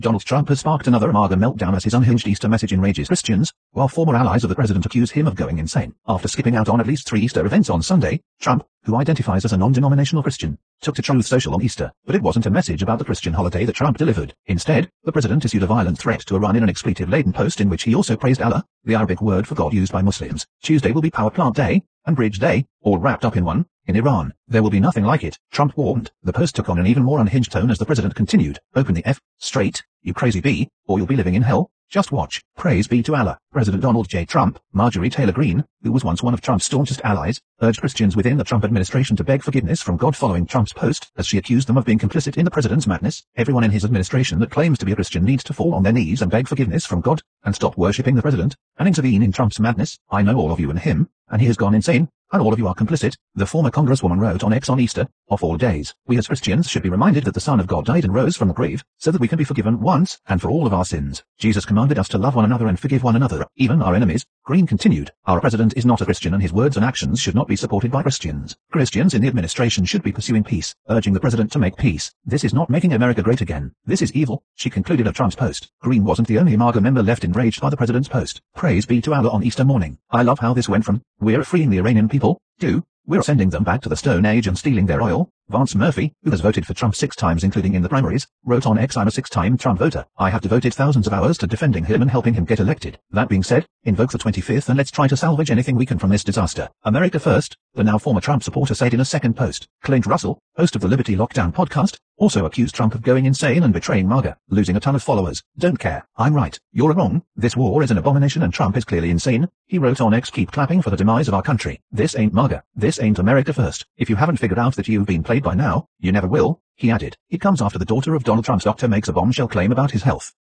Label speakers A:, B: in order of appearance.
A: Donald Trump has sparked another MAGA meltdown as his unhinged Easter message enrages Christians, while former allies of the president accuse him of going insane. After skipping out on at least 3 Easter events on Sunday, Trump, who identifies as a non-denominational Christian, took to Truth Social on Easter, but it wasn't a message about the Christian holiday that Trump delivered. Instead, the president issued a violent threat to Iran in an expletive-laden post in which he also praised Allah, the Arabic word for God used by Muslims. Tuesday will be Power Plant Day and Bridge Day, all wrapped up in one. In Iran, there will be nothing like it, Trump warned. The post took on an even more unhinged tone as the president continued, "Open the F straight, you crazy bee, or you'll be living in hell. Just watch. Praise be to Allah." President Donald J. Trump, Marjorie Taylor Greene, who was once one of Trump's staunchest allies, urged Christians within the Trump administration to beg forgiveness from God following Trump's post, as she accused them of being complicit in the president's madness. Everyone in his administration that claims to be a Christian needs to fall on their knees and beg forgiveness from God, and stop worshipping the president, and intervene in Trump's madness. "I know all of you and him, and he has gone insane, and all of you are complicit," the former congresswoman wrote on X on Easter. "Of all days, we as Christians should be reminded that the Son of God died and rose from the grave, so that we can be forgiven once and for all of our sins. Jesus commanded us to love one another and forgive one another, even our enemies." Greene continued, "Our president is not a Christian and his words and actions should not be supported by Christians. Christians in the administration should be pursuing peace, urging the president to make peace. This is not making America great again. This is evil," she concluded of Trump's post. Greene wasn't the only MAGA member left enraged by the president's post. Praise be to Allah on Easter morning. "I love how this went from, 'We're freeing the Iranian people,' to, 'We're sending them back to the Stone Age and stealing their oil.'" Vance Murphy, who has voted for Trump 6 times including in the primaries, wrote on X, "I'm a 6-time Trump voter. I have devoted thousands of hours to defending him and helping him get elected. That being said, invoke the 25th and let's try to salvage anything we can from this disaster. America first," the now former Trump supporter said in a second post. Clint Russell, host of the Liberty Lockdown podcast, also accused Trump of going insane and betraying MAGA, losing a ton of followers. "Don't care. I'm right. You're wrong. This war is an abomination and Trump is clearly insane," he wrote on X. "Keep clapping for the demise of our country. This ain't MAGA. This ain't America first. If you haven't figured out that you've been played by now, you never will," he added. It comes after the daughter of Donald Trump's doctor makes a bombshell claim about his health.